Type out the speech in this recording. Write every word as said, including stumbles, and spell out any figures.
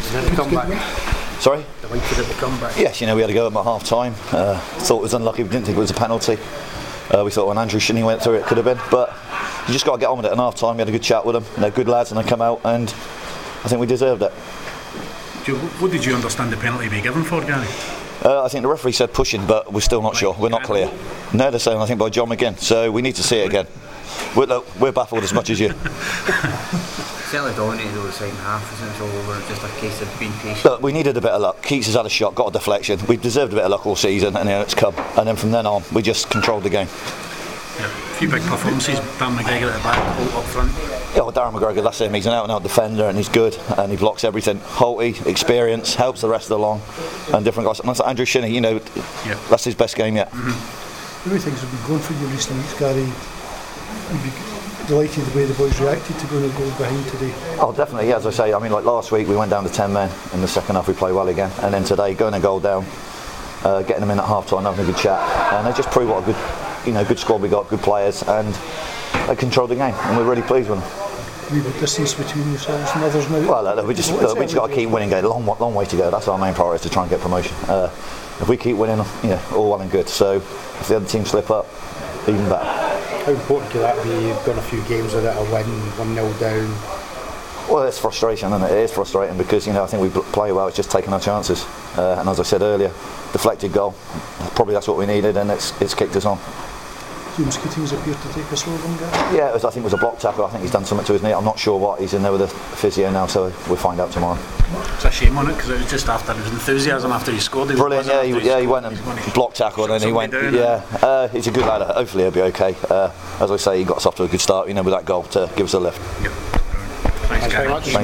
Did it come back? Sorry? The link for it to come back? Yes, you know, we had to go at half time. Uh, thought it was unlucky, we didn't think it was a penalty. Uh, we thought when Andrew Shinnie went through it, it could have been. But you just got to get on with it at half time. We had a good chat with them. They're good lads and they come out, and I think we deserved it. What did you understand the penalty be given for, Gary? Uh, I think the referee said pushing, but we're still not sure. We're not clear. No, they're saying I think by John McGinn. So we need to see it again. We're, look, we're baffled as much as you. Certainly dominated over the second half, isn't it? All over. Just a case of being patient. Look, we needed a bit of luck. Keats has had a shot, got a deflection. We deserved a bit of luck all season, and then it's come. And then from then on, we just controlled the game. Yeah, a few big performances. Dan McGregor at the back, Holt up front. Yeah, well, Darren McGregor, that's him. He's an out-and-out defender, and he's good, and he blocks everything. Holty, experience, helps the rest along, and different guys. And that's Andrew Shinnie, you know, yeah. That's his best game yet. Mm-hmm. Many things have been going for you recent weeks, Gary. You'd be delighted the way the boys reacted to going a goal behind today. Oh, definitely. Yeah, as I say, I mean, like last week we went down to ten men. In the second half we played well again, and then today going a goal down, uh, getting them in at half time, having a good chat, and they just prove what a good, you know, good squad we got, good players, and they controlled the game, and we're really pleased with them. We have a distance between yourselves and others now. Well, look, we just look, we just got to keep winning. Go long, long way to go. That's our main priority, to try and get promotion. Uh, if we keep winning, you know, all well and good. So if the other teams slip up, even better. How important could that be? You've done a few games without a win, one nil down. Well, it's frustration, isn't it? It is frustrating because, you know, I think we play well. It's just taking our chances. Uh, and as I said earlier, deflected goal. Probably that's what we needed, and it's it's kicked us on. James Keating's appeared to take a slow one, Gary? Yeah, it was, I think it was a block tackle. I think he's done something to his knee. I'm not sure what. He's in there with a physio now, so we'll find out tomorrow. It's a shame on it because it was just after his enthusiasm after he scored. He Brilliant, yeah, he, yeah, he went and blocked tackle and then he went. Down, yeah, uh, he's a good lad. Hopefully he'll be okay. Uh, as I say, he got us off to a good start, you know, with that goal to give us a lift. Yep. Thanks, Thanks very much.